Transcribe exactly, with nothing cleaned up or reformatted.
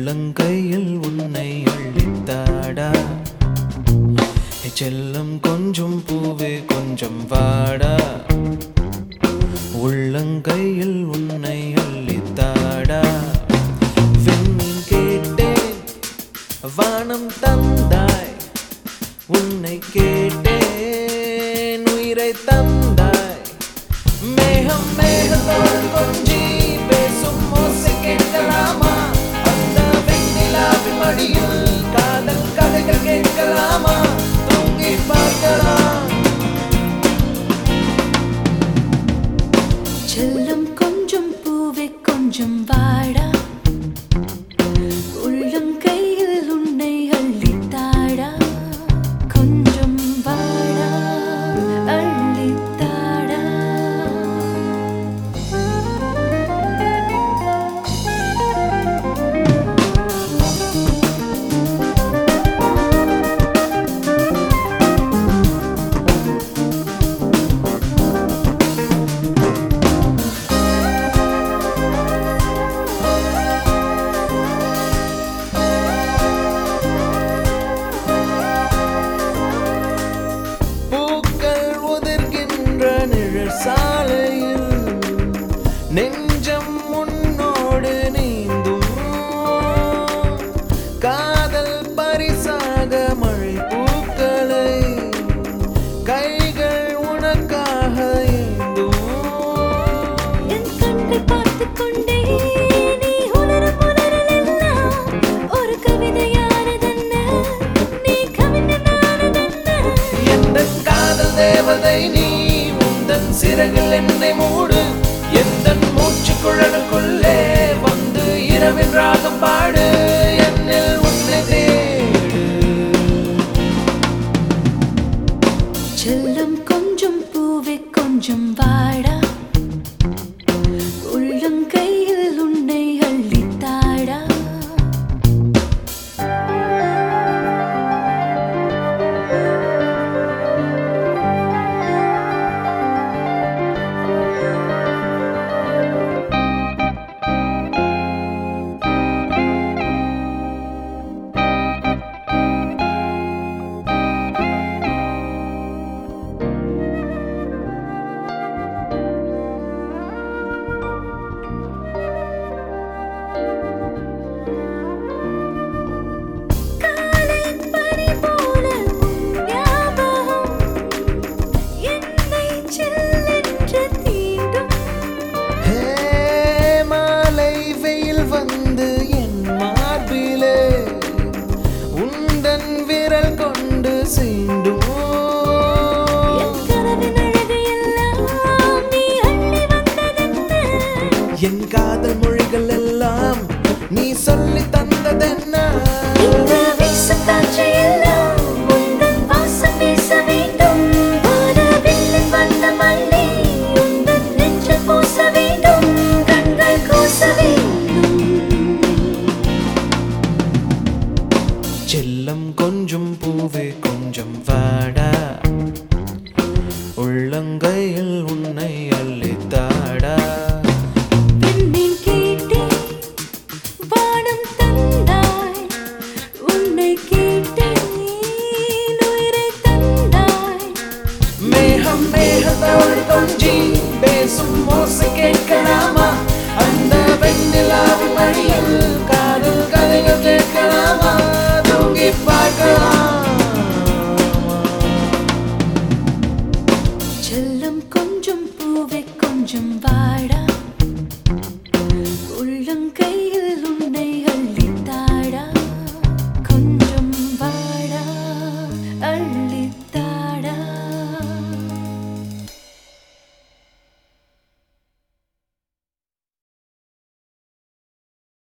உள்ளங்கையில் உன்னை அள்ளித்தாடா செல்லம் கொஞ்சம் பூவே கொஞ்சம் வாடா உள்ளங்கையில் உன்னை அள்ளித்தாடா விண்மீன் கேட்டேன் வானம் தந்தாய் உன்னை கேட்டேன் உயிரை தந்தாய் மேகம் மேகத்தோடு கொஞ்சி பேசும் ஓசை கேட்கலாமா அந்த வெண்ணிலாவின் மடியில் காதல் கதைகள் கேட்கலாமா தூங்கி பார்க்கலாம் செல்லம் கொஞ்சம் பூவே கொஞ்சம் வாடா உள்ளம் கையில் உன்னை அள்ளித்தாடா கொஞ்சம் வாடா அள்ளித்தாடா சாலையில் நெஞ்சம் முன்னோடு நீந்தும் காதல் பரிசாக மழை பூக்களை கைகள் உனக்காக ஏந்தும் என் கண்ணை பார்த்துக் கொண்டே நீ உணரும் உணரலெல்லாம் ஒரு கவிதையானதென்ன நீ கவிஞனானதென்ன எந்த காதல் தேவதை நீ சிறகில் என்னை மூடு எந்த மூச்சு குழலுக்குள்ளே வந்து இரவின் ராகம் பாடு என்னில் உன்னை தேடு செல்லம் கொஞ்சம் பூவே கொஞ்சம் வாடா உள்ளம் கையில் உன்னை அள்ளித்தாடா வந்து என் மார்பிலே உந்தன் விரல் கொண்டு சீண்டும் என் காதல் மொழிகள் எல்லாம் நீ சொல்லி தந்ததென்ன செல்லம் கொஞ்சம் பூவே கொஞ்சம் வாடா உள்ளங்கையில் உன்னை அள்ளித்தாடா விண்மீன் கேட்டேன் வானம் தந்தாய் உன்னை கேட்டேன் உயிரை தந்தாய் மேகம் மேகத்தோடு கொஞ்சி பேசும் ஓசை கேட்கலாமா அந்த வெண்ணிலாவின் மடியில் காதல் கதைகள் கேட்கலாமா தூங்கி பார்க்கலாம்